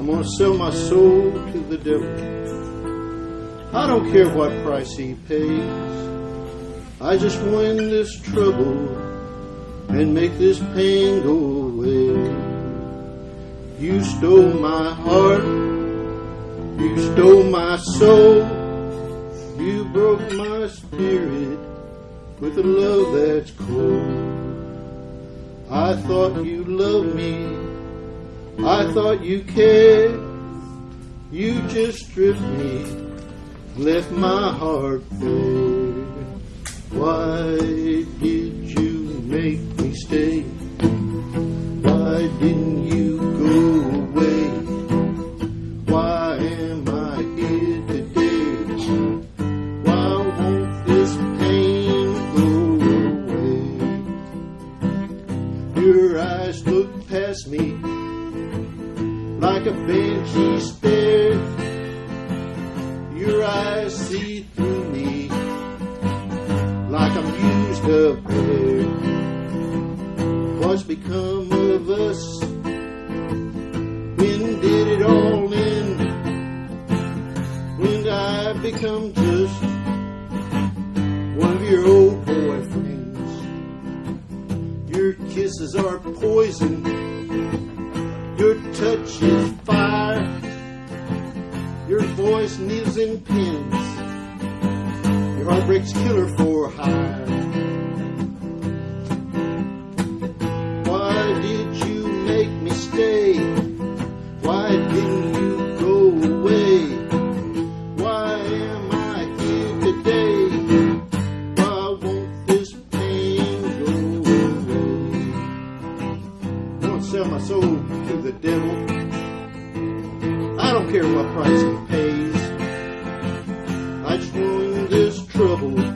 gonna sell my soul to the devil. I don't care what price he pays. I just want to end this trouble and make this pain go away. You stole my heart, you stole my soul, you broke my spirit with a love that's cold. I thought you loved me, I thought you cared. You just stripped me, left my heart bare. Why did you make me stay? Why didn't you go away? Why am I here today? Why won't this pain go away? Your eyes look past me like a banshee stare. Your eyes see through me like I'm used up there. What's become of us? When did it all end? When did I become just one of your old boyfriends? Your kisses are poison, your touch is fire, your voice needles and pins, your heart breaks killer for hire. Why did you make me stay? Why didn't you go away? Why am I here today? Why won't this pain go away? I won't sell my soul to the devil. I don't care what price he pays. I just want this trouble